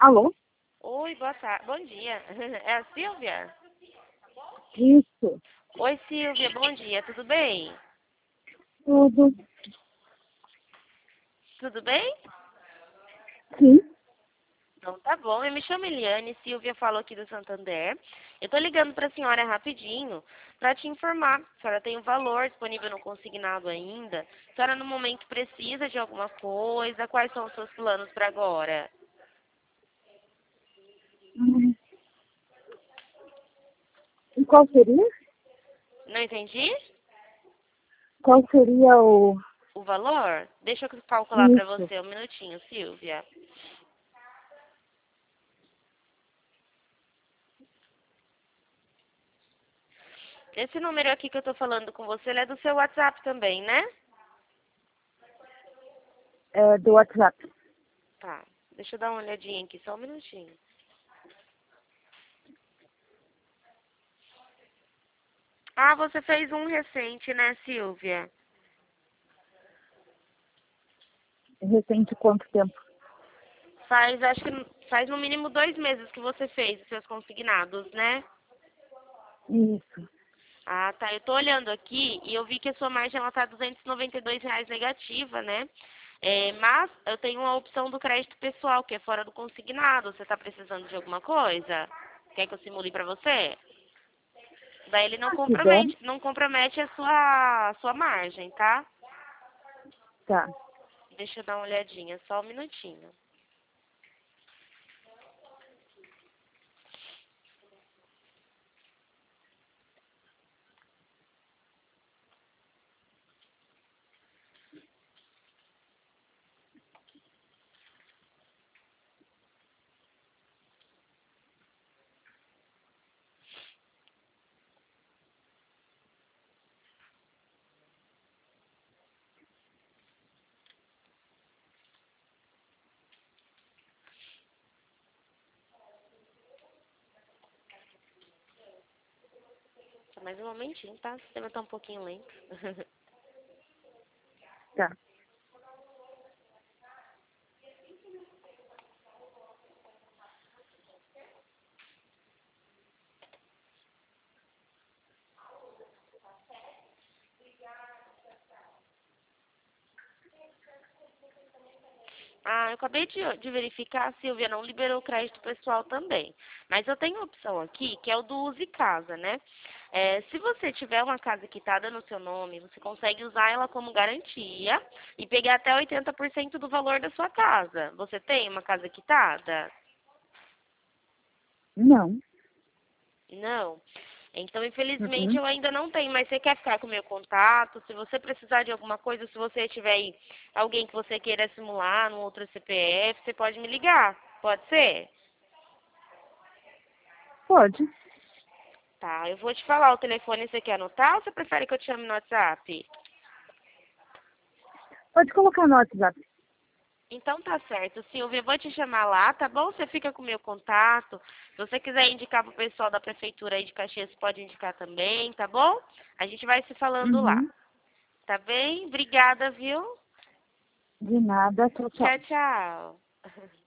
Alô? Oi, boa tarde. Bom dia. É a Silvia? Isso. Oi, Silvia, bom dia. Tudo bem? Tudo. Tudo bem? Sim. Então tá bom. Eu me chamo Eliane, Silvia falou aqui do Santander. Eu tô ligando pra senhora rapidinho pra te informar. A senhora tem um valor disponível no consignado ainda. A senhora no momento precisa de alguma coisa? Quais são os seus planos pra agora? Hum, E qual seria? Não entendi? Qual seria o... O valor? Deixa eu calcular pra Isso. você um minutinho, Silvia. Esse número aqui que eu tô falando com você, ele é do seu WhatsApp também, né? Do WhatsApp. Tá. Deixa eu dar uma olhadinha aqui, só um minutinho. Ah, você fez um recente, né, Silvia? Recente quanto tempo? Acho que faz no mínimo 2 meses que você fez os seus consignados, né? Isso. Ah, tá. Eu tô olhando aqui e eu vi que a sua margem ela tá R$ 292 negativa, né? Mas eu tenho uma opção do crédito pessoal, que é fora do consignado. Você tá precisando de alguma coisa? Quer que eu simule pra você? Daí ele Se quiser, não compromete a sua margem, tá? tá. Deixa eu dar uma olhadinha, só um minutinho. Só mais um momentinho, tá? O sistema tá um pouquinho lento. Tá. Ah, eu acabei de verificar, a Silvia não liberou o crédito pessoal também. Mas eu tenho uma opção aqui, que é o do Use Casa, né? Se você tiver uma casa quitada no seu nome, você consegue usar ela como garantia e pegar até 80% do valor da sua casa. Você tem uma casa quitada? Não. Não. Então, infelizmente, Uhum. eu ainda não tenho, mas você quer ficar com o meu contato? Se você precisar de alguma coisa, se você tiver aí alguém que você queira simular num outro CPF, você pode me ligar. Pode ser? Pode. Tá, eu vou te falar o telefone, você quer anotar ou você prefere que eu te chame no WhatsApp? Pode colocar no WhatsApp. Então tá certo, Silvia, eu vou te chamar lá, tá bom? Você fica com o meu contato. Se você quiser indicar pro pessoal da prefeitura aí de Caxias, pode indicar também, tá bom? A gente vai se falando lá. Uhum. Tá bem? Obrigada, viu? De nada. Tchau, tchau. Tchau, tchau.